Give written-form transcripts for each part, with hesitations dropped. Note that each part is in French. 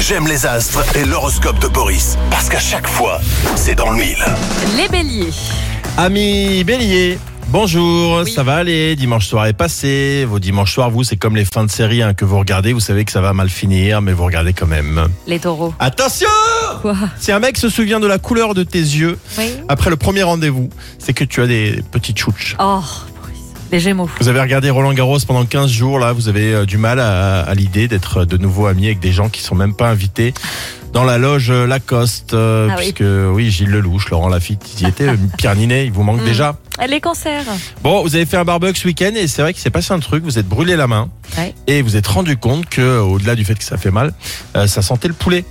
J'aime les astres et l'horoscope de Boris. Parce qu'à chaque fois, c'est dans le mille. Les béliers. Amis béliers, bonjour, Oui. ça va aller, dimanche soir est passé, vos dimanches soirs, vous, c'est comme les fins de série que vous regardez, vous savez que ça va mal finir, mais vous regardez quand même. Les taureaux. Attention! Quoi? Si un mec se souvient de la couleur de tes yeux, Oui. après le premier rendez-vous, c'est que tu as des petites chouches. Oh, Boris. Les gémeaux. Vous avez regardé Roland Garros pendant 15 jours, là, vous avez du mal à l'idée d'être de nouveau amis avec des gens qui sont même pas invités dans la loge Lacoste, oui. puisque oui, Gilles Lelouch, Laurent Lafitte, ils y étaient, Pierre Ninet, il vous manque déjà. Les cancers. Bon, vous avez fait un barbecue ce week-end et c'est vrai qu'il s'est passé un truc, vous êtes brûlé la main Ouais. et vous êtes rendu compte que, au-delà du fait que ça fait mal, ça sentait le poulet.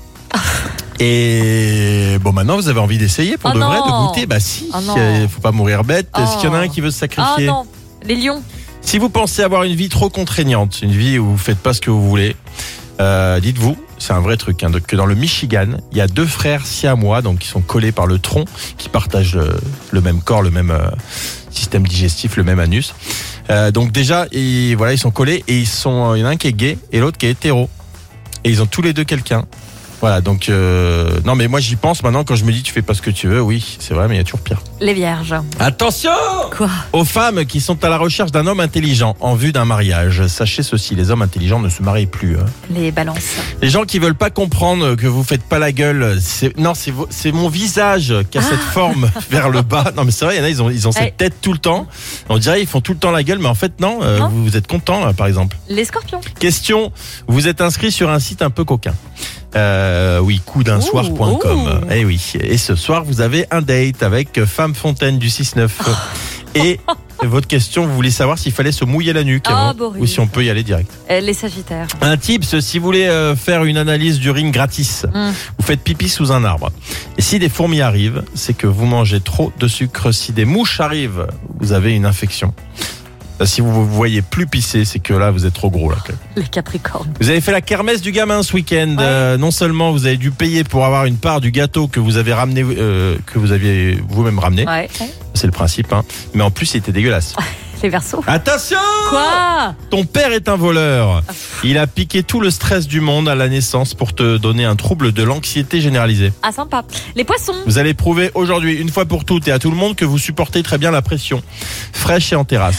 Et bon, maintenant vous avez envie d'essayer pour Oh de vrai, non. de goûter. Bah si, Oh non. faut pas mourir bête. Est-ce qu'il y en a un qui veut se Oh sacrifier? non. Les lions. Si vous pensez avoir une vie trop contraignante, une vie où vous faites pas ce que vous voulez, dites-vous, c'est un vrai truc, que dans le Michigan, il y a 2 frères siamois, donc qui sont collés par le tronc, qui partagent le même corps, le même système digestif, le même anus. Donc déjà, ils sont collés et il y en a un qui est gay et l'autre qui est hétéro. Et ils ont tous les deux quelqu'un. Voilà, donc non mais moi j'y pense maintenant quand je me dis tu fais pas ce que tu veux, oui, c'est vrai, mais il y a toujours pire. Les vierges. Attention Quoi? aux femmes qui sont à la recherche d'un homme intelligent en vue d'un mariage. Sachez ceci, les hommes intelligents ne se marient plus. Les balances. Les gens qui veulent pas comprendre que vous faites pas la gueule, c'est mon visage qui a cette forme vers le bas. Non mais c'est vrai, il y en a, ils ont Ouais. cette tête tout le temps. On dirait ils font tout le temps la gueule, mais en fait non, Non. vous êtes content par exemple. Les scorpions. Question, vous êtes inscrit sur un site un peu coquin. Oui, coudunsoir.com. Ouh. Eh oui. Et ce soir, vous avez un date avec Femme Fontaine du 6-9. Et votre question, vous voulez savoir s'il fallait se mouiller la nuque Oh, avant, Boris. ou si on peut y aller direct. Les sagittaires. Un tips, si vous voulez faire une analyse d'urine gratis, vous faites pipi sous un arbre. Et si des fourmis arrivent, c'est que vous mangez trop de sucre. Si des mouches arrivent, vous avez une infection. Si vous vous voyez plus pisser, c'est que là, vous êtes trop gros. Là, quand même. Les capricornes. Vous avez fait la kermesse du gamin ce week-end. Ouais. Non seulement vous avez dû payer pour avoir une part du gâteau que vous avez ramené, que vous aviez vous-même ramené. Ouais. C'est le principe, mais en plus, il était dégueulasse. Les verseaux. Attention! Quoi? Ton père est un voleur. Il a piqué tout le stress du monde à la naissance pour te donner un trouble de l'anxiété généralisée. Ah, sympa. Les poissons. Vous allez prouver aujourd'hui, une fois pour toutes et à tout le monde, que vous supportez très bien la pression. Fraîche et en terrasse.